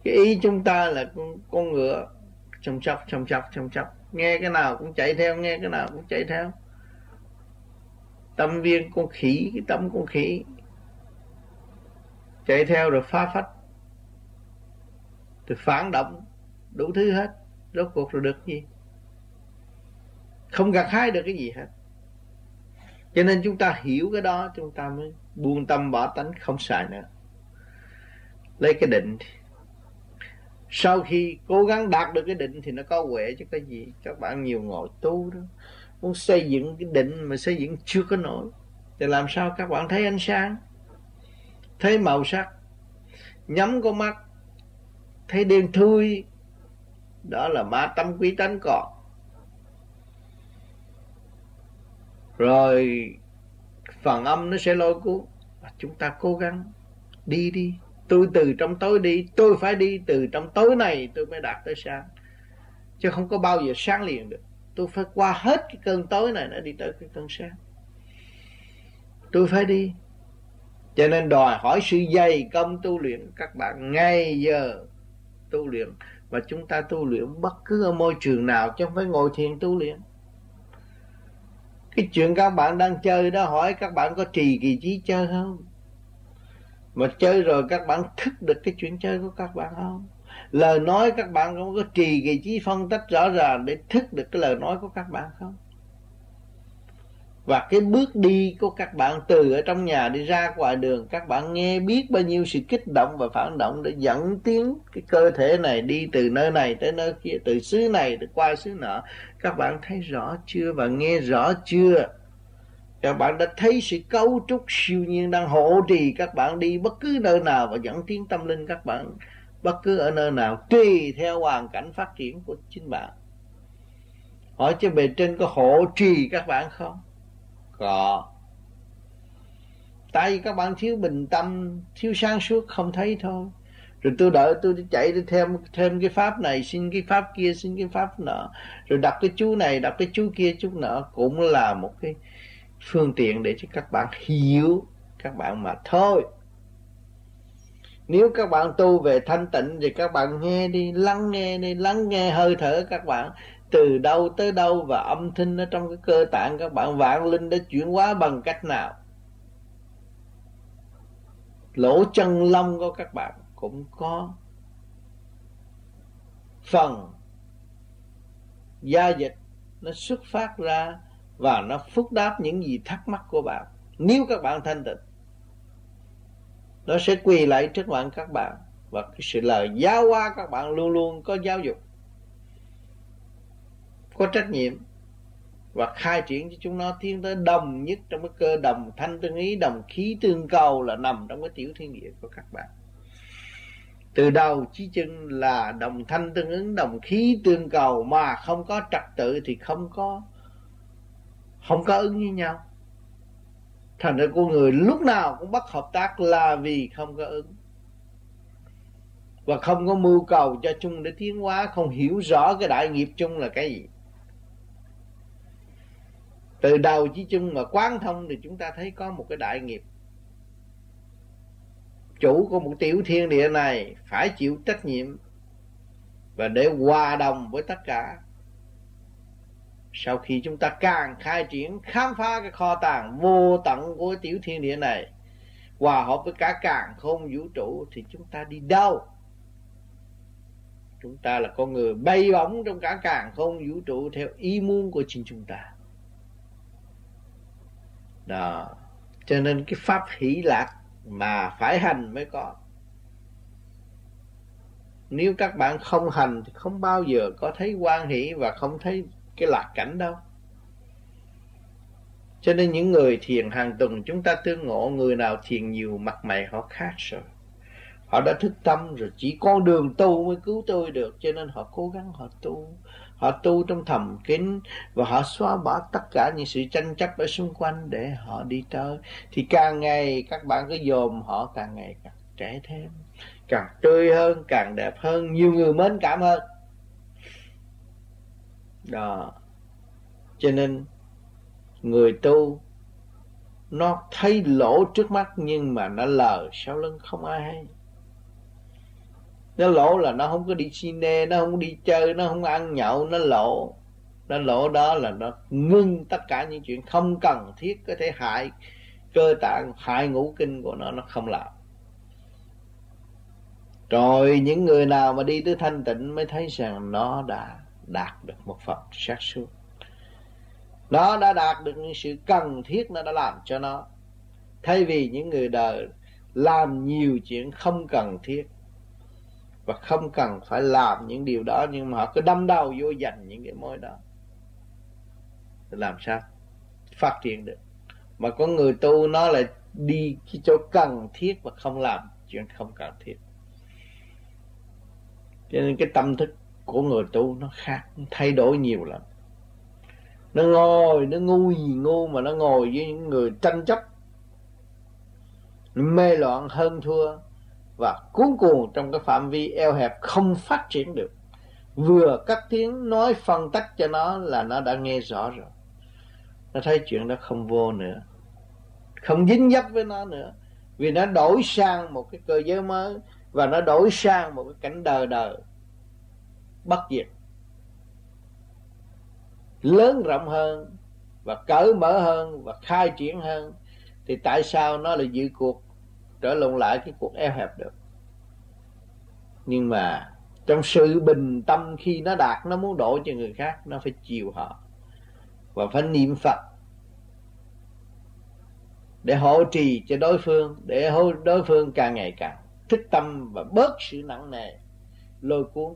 Cái ý chúng ta là con ngựa chồng chọc, nghe cái nào cũng chạy theo, nghe cái nào cũng chạy theo. Tâm viên con khỉ, cái tâm con khỉ chạy theo rồi phá phách, rồi phản động đủ thứ hết. Rốt cuộc rồi được gì? Không gặt hái được cái gì hết. Cho nên chúng ta hiểu cái đó, chúng ta mới buông tâm bỏ tánh, không xài nữa. Lấy cái định. Sau khi cố gắng đạt được cái định thì nó có huệ chứ cái gì. Các bạn nhiều ngồi tu đó, muốn xây dựng cái định mà xây dựng chưa có nổi, thì làm sao các bạn thấy ánh sáng, thấy màu sắc, nhắm con mắt thấy đen thui, đó là ma tâm quý tánh còn. Rồi phần âm nó sẽ lôi cuốn. Chúng ta cố gắng đi đi. Tôi từ trong tối đi, tôi phải đi từ trong tối này tôi mới đạt tới sáng, chứ không có bao giờ sáng liền được. Tôi phải qua hết cái cơn tối này để đi tới cái cơn sáng. Tôi phải đi. Cho nên đòi hỏi sự dày công tu luyện. Các bạn ngày giờ tu luyện. Và chúng ta tu luyện bất cứ ở môi trường nào, chứ không phải ngồi thiền tu luyện. Cái chuyện các bạn đang chơi đó, hỏi các bạn có trì kỳ trí chơi không? Mà chơi rồi các bạn thức được cái chuyện chơi của các bạn không? Lời nói các bạn không có trì kỳ trí phân tích rõ ràng để thức được cái lời nói của các bạn không? Và cái bước đi của các bạn từ ở trong nhà đi ra ngoài đường, các bạn nghe biết bao nhiêu sự kích động và phản động để dẫn tiến cái cơ thể này đi từ nơi này tới nơi kia, từ xứ này tới qua xứ nọ. Các bạn thấy rõ chưa và nghe rõ chưa? Các bạn đã thấy sự cấu trúc siêu nhiên đang hộ trì các bạn đi bất cứ nơi nào và dẫn tiến tâm linh các bạn bất cứ ở nơi nào, tùy theo hoàn cảnh phát triển của chính bạn. Hỏi chứ bề trên có hộ trì các bạn không? Có. Tại vì các bạn thiếu bình tâm, thiếu sáng suốt không thấy thôi. Rồi tôi đợi tôi đi chạy đi thêm cái pháp này, xin cái pháp kia, xin cái pháp nọ, rồi đọc cái chú này, đọc cái chú kia, chú nọ, cũng là một cái phương tiện để cho các bạn hiểu các bạn mà thôi. Nếu các bạn tu về thanh tịnh thì các bạn nghe đi, lắng nghe đi, lắng nghe hơi thở các bạn từ đâu tới đâu, và âm thanh ở trong cái cơ tạng các bạn, vạn linh đã chuyển hóa bằng cách nào. Lỗ chân lông của các bạn cũng có phần gia dịch nó xuất phát ra và nó phúc đáp những gì thắc mắc của bạn. Nếu các bạn thanh tịnh, nó sẽ quỳ lại trước mặt các bạn, và cái sự lời giáo hóa các bạn luôn luôn có giáo dục, có trách nhiệm, và khai triển cho chúng nó tiến tới đồng nhất trong cái cơ đồng thanh tương ý, đồng khí tương cầu là nằm trong cái tiểu thiên địa của các bạn. Từ đầu chí chân là đồng thanh tương ứng, đồng khí tương cầu, mà không có trật tự thì không có ứng với nhau. Thành ra con người lúc nào cũng bất hợp tác là vì không có ứng, và không có mưu cầu cho chung để tiến hóa, không hiểu rõ cái đại nghiệp chung là cái gì. Từ đầu chí chung mà quán thông thì chúng ta thấy có một cái đại nghiệp. Chủ của một tiểu thiên địa này phải chịu trách nhiệm và để hòa đồng với tất cả. Sau khi chúng ta càng khai triển, khám phá cái kho tàng vô tận của tiểu thiên địa này, hòa hợp với cả càn khôn vũ trụ, thì chúng ta đi đâu? Chúng ta là con người bay bổng trong cả càn khôn vũ trụ theo ý muốn của chính chúng ta. Đó. Cho nên cái pháp hỷ lạc mà phải hành mới có. Nếu các bạn không hành thì không bao giờ có thấy hoan hỷ và không thấy cái lạc cảnh đâu. Cho nên những người thiền hàng tuần chúng ta tương ngộ, người nào thiền nhiều mặt mày họ khác rồi. Họ đã thức tâm rồi, chỉ con đường tu mới cứu tôi được. Cho nên họ cố gắng họ tu. Họ tu trong thầm kín, và họ xóa bỏ tất cả những sự tranh chấp ở xung quanh để họ đi tới. Thì càng ngày các bạn cứ dòm họ càng ngày càng trẻ thêm, càng tươi hơn, càng đẹp hơn, nhiều người mến cảm hơn. Đó. Cho nên người tu nó thấy lỗ trước mắt, nhưng mà nó lờ sau lưng không ai hay. Nó lỗ là nó không có đi cine, nó không đi chơi, nó không ăn nhậu, nó lỗ. Nó lỗ đó là nó ngưng tất cả những chuyện không cần thiết có thể hại cơ tạng, hại ngũ kinh của nó không làm. Rồi những người nào mà đi tới thanh tịnh mới thấy rằng nó đã đạt được một phần sát suốt. Nó đã đạt được những sự cần thiết nó đã làm cho nó. Thay vì những người đời làm nhiều chuyện không cần thiết và không cần phải làm những điều đó, nhưng mà họ cứ đâm đầu vô dành những cái mối đó, thì làm sao phát triển được. Mà có người tu nó lại đi cái chỗ cần thiết và không làm chuyện không cần thiết. Cho nên cái tâm thức của người tu nó khác, nó thay đổi nhiều lắm. Nó ngồi, nó ngu gì ngu mà nó ngồi với những người tranh chấp, mê loạn hơn thua và cuốn cuồng trong cái phạm vi eo hẹp không phát triển được. Vừa cất tiếng nói phân tách cho nó là nó đã nghe rõ rồi. Nó thấy chuyện đó không vô nữa, không dính dấp với nó nữa, vì nó đổi sang một cái cơ giới mới và nó đổi sang một cái cảnh đời đời bất diệt, lớn rộng hơn và cởi mở hơn và khai triển hơn. Thì tại sao nó lại giữ cuộc trở lộn lại cái cuộc eo hẹp được? Nhưng mà trong sự bình tâm khi nó đạt, nó muốn đổ cho người khác, nó phải chiều họ và phải niệm Phật để hộ trì cho đối phương, để đối phương càng ngày càng thức tâm và bớt sự nặng nề lôi cuốn,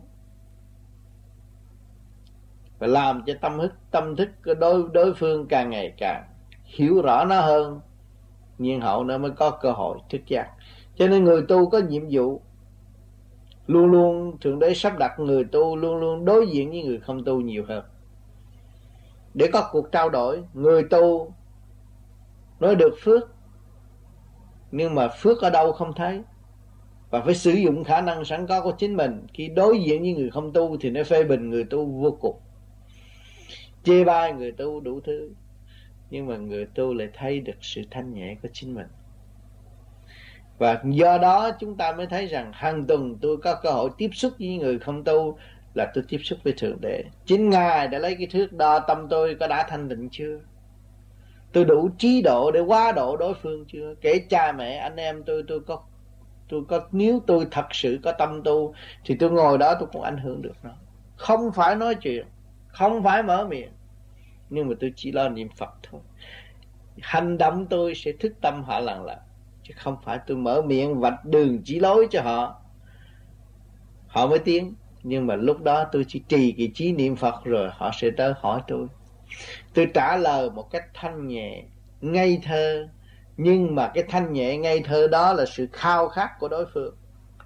và làm cho tâm thức của đối phương càng ngày càng hiểu rõ nó hơn, nhiên hậu nó mới có cơ hội thức giác. Cho nên người tu có nhiệm vụ luôn luôn, Thượng Đế sắp đặt người tu luôn luôn đối diện với người không tu nhiều hơn, để có cuộc trao đổi. Người tu nói được phước, nhưng mà phước ở đâu không thấy, và phải sử dụng khả năng sẵn có của chính mình. Khi đối diện với người không tu thì nó phê bình người tu vô cùng, chê bai người tu đủ thứ. Nhưng mà người tu lại thấy được sự thanh nhẹ của chính mình. Và do đó chúng ta mới thấy rằng hàng tuần tôi có cơ hội tiếp xúc với người không tu là tôi tiếp xúc với Thượng Đế. Chính Ngài đã lấy cái thước đo tâm tôi có đã thanh định chưa, tôi đủ trí độ để quá độ đối phương chưa. Kể cha mẹ anh em tôi có nếu tôi thật sự có tâm tu thì tôi ngồi đó tôi cũng ảnh hưởng được nó. Không phải nói chuyện, không phải mở miệng, nhưng mà tôi chỉ lo niệm Phật thôi. Hành động tôi sẽ thức tâm họ lần lần, chứ không phải tôi mở miệng vạch đường chỉ lối cho họ, họ mới tiến. Nhưng mà lúc đó tôi chỉ trì cái trí niệm Phật rồi họ sẽ tới hỏi tôi trả lời một cách thanh nhẹ, ngây thơ. Nhưng mà cái thanh nhẹ ngây thơ đó là sự khao khát của đối phương,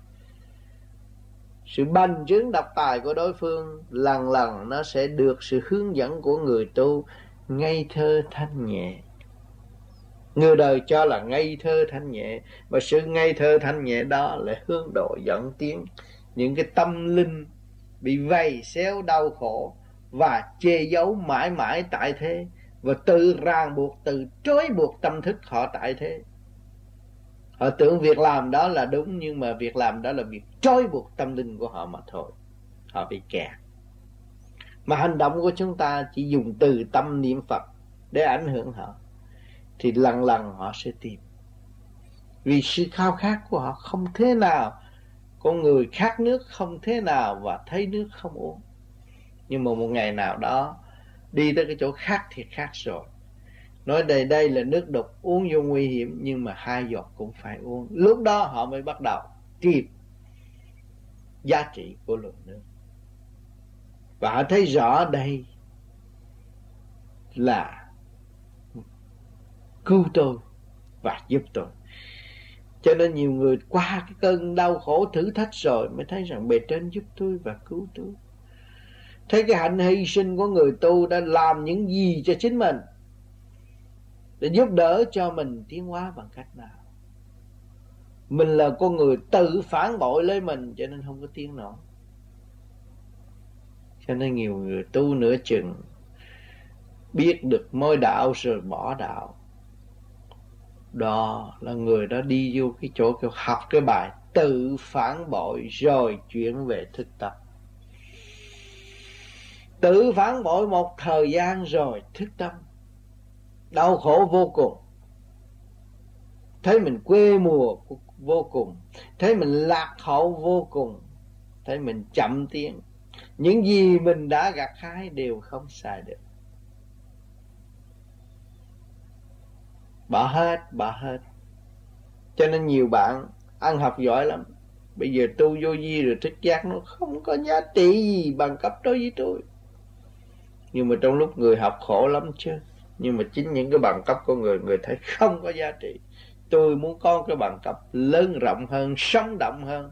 sự bành trướng độc tài của đối phương. Lần lần nó sẽ được sự hướng dẫn của người tu ngây thơ thanh nhẹ. Người đời cho là ngây thơ thanh nhẹ, và sự ngây thơ thanh nhẹ đó lại hướng độ dẫn tiến những cái tâm linh bị vầy xéo đau khổ và che giấu mãi mãi tại thế, và tự ràng buộc, tự trói buộc tâm thức họ tại thế. Họ tưởng việc làm đó là đúng, nhưng mà việc làm đó là việc trói buộc tâm linh của họ mà thôi. Họ bị kẹt. Mà hành động của chúng ta chỉ dùng từ tâm niệm Phật để ảnh hưởng họ, thì lần lần họ sẽ tìm. Vì sự khao khát của họ không thế nào. Con người khát nước không thế nào và thấy nước không uống. Nhưng mà một ngày nào đó đi tới cái chỗ khát thì khát rồi, nói đây là nước đục, uống vô nguy hiểm, nhưng mà 2 giọt cũng phải uống. Lúc đó họ mới bắt đầu tìm giá trị của lượng nước, và họ thấy rõ đây là cứu tôi và giúp tôi. Cho nên nhiều người qua cái cơn đau khổ thử thách rồi mới thấy rằng bề trên giúp tôi và cứu tôi. Thấy cái hạnh hy sinh của người tu đã làm những gì cho chính mình, để giúp đỡ cho mình tiến hóa bằng cách nào. Mình là con người tự phản bội lấy mình, cho nên không có tiến nổi. Cho nên nhiều người tu nửa chừng, biết được mối đạo rồi bỏ đạo. Đó là người đó đi vô cái chỗ học cái bài tự phản bội rồi chuyển về thức tâm. Tự phản bội một thời gian rồi thức tâm, đau khổ vô cùng, thấy mình quê mùa vô cùng, thấy mình lạc hậu vô cùng, thấy mình chậm tiến. Những gì mình đã gặt hái đều không xài được. Bỏ hết. Cho nên nhiều bạn ăn học giỏi lắm, bây giờ tu vô vi rồi thức giác nó không có giá trị gì bằng cấp đối với tôi. Nhưng mà trong lúc người học khổ lắm chứ. Nhưng mà chính những cái bằng cấp của người thấy không có giá trị. Tôi muốn có cái bằng cấp lớn rộng hơn, sống động hơn.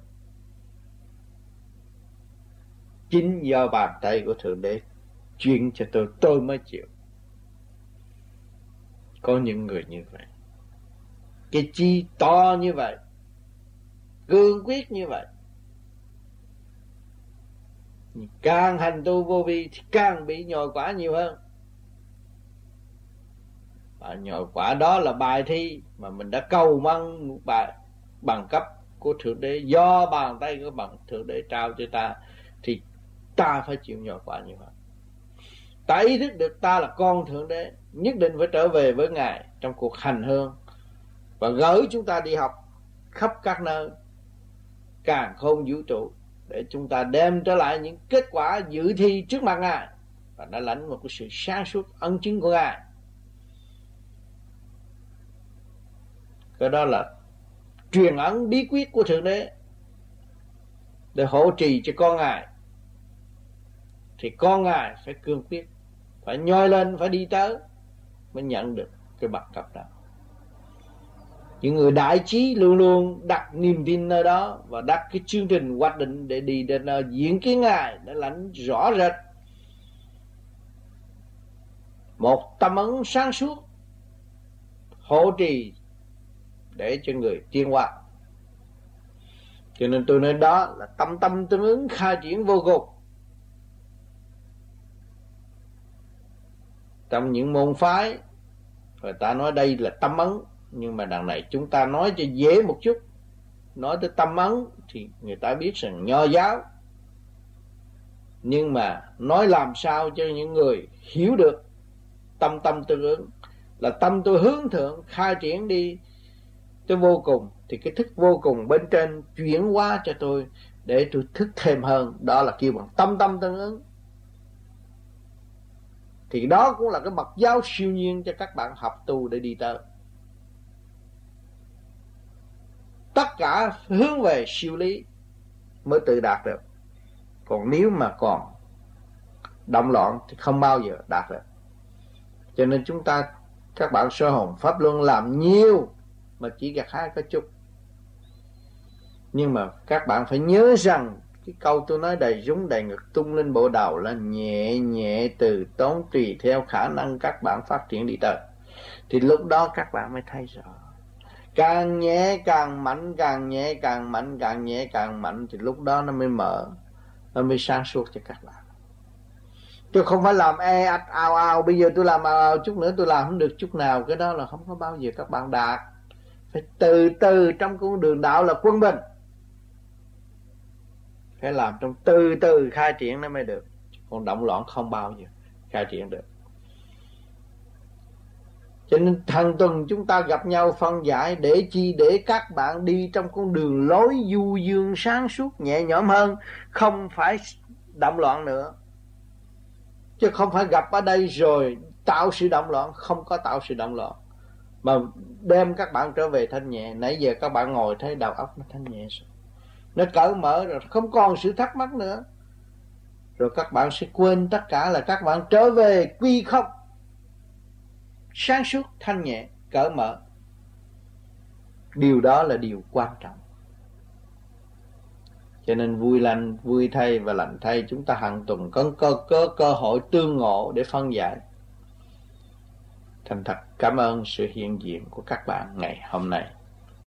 Chính do bàn tay của Thượng Đế truyền cho tôi mới chịu. Có những người như vậy, cái chi to như vậy, cương quyết như vậy, càng hành tu vô vi thì càng bị nhồi quả nhiều hơn. Và nhồi quả đó là bài thi mà mình đã cầu mong bằng cấp của Thượng Đế, do bàn tay của Thượng Đế trao cho ta, thì ta phải chịu nhồi quả như vậy. Ta ý thức được ta là con Thượng Đế, nhất định phải trở về với Ngài trong cuộc hành hương và gửi chúng ta đi học khắp các nơi càn khôn vũ trụ, để chúng ta đem trở lại những kết quả dự thi trước mặt Ngài và đã lãnh một cái sự sáng suốt ân chứng của Ngài. Cái đó là truyền ấn bí quyết của Thượng Đế để hỗ trì cho con Ngài. Thì con Ngài phải cương quyết, phải nhoi lên, phải đi tới mới nhận được cái bằng cấp đó. Những người đại trí luôn luôn đặt niềm tin nơi đó và đặt cái chương trình hoạch định để đi đến diễn kiến Ngài, để lãnh rõ rệt một tâm ấn sáng suốt hỗ trì để cho người tiến hóa. Cho nên tôi nói đó là tâm tâm tương ứng khai triển vô cùng. Trong những môn phái người ta nói đây là tâm ấn, nhưng mà đằng này chúng ta nói cho dễ một chút. Nói tới tâm ấn thì người ta biết rằng Nho giáo, nhưng mà nói làm sao cho những người hiểu được tâm tâm tương ứng là tâm tôi hướng thượng khai triển đi tới vô cùng, thì cái thức vô cùng bên trên chuyển hóa cho tôi để tôi thức thêm hơn, đó là kêu bằng tâm tâm tương ứng. Thì đó cũng là cái bậc giáo siêu nhiên cho các bạn học tu để đi tới. Tất cả hướng về siêu lý mới tự đạt được. Còn nếu mà còn động loạn thì không bao giờ đạt được. Cho nên chúng ta, các bạn sơ hồn pháp luân làm nhiều mà chỉ gặt hái có chút. Nhưng mà các bạn phải nhớ rằng cái câu tôi nói đầy rúng đầy ngực tung lên bộ đầu là nhẹ nhẹ từ tốn tùy theo khả năng các bạn phát triển đi tới. Thì lúc đó các bạn mới thấy rõ. Càng nhẹ càng mạnh, càng nhẹ càng mạnh, càng nhẹ càng mạnh, thì lúc đó nó mới mở, nó mới sáng suốt cho các bạn. Chứ không phải làm ạch ào ào, bây giờ tôi làm ào chút nữa tôi làm không được chút nào. Cái đó là không có bao giờ các bạn đạt. Phải từ từ trong con đường đạo là quân bình, phải làm trong từ từ khai triển nó mới được. Còn động loạn không bao giờ khai triển được. Cho nên hàng tuần chúng ta gặp nhau phân giải để chi? Để các bạn đi trong con đường lối du dương sáng suốt nhẹ nhõm hơn, không phải động loạn nữa. Chứ không phải gặp ở đây rồi tạo sự động loạn, không có tạo sự động loạn, mà đem các bạn trở về thanh nhẹ. Nãy giờ các bạn ngồi thấy đầu óc nó thanh nhẹ rồi, nó cởi mở rồi, không còn sự thắc mắc nữa. Rồi các bạn sẽ quên tất cả, là các bạn trở về quy không, sáng suốt, thanh nhẹ, cởi mở. Điều đó là điều quan trọng. Cho nên vui thay và lành thay, chúng ta hàng tuần có cơ hội tương ngộ để phân giải. Thành thật cảm ơn sự hiện diện của các bạn ngày hôm nay.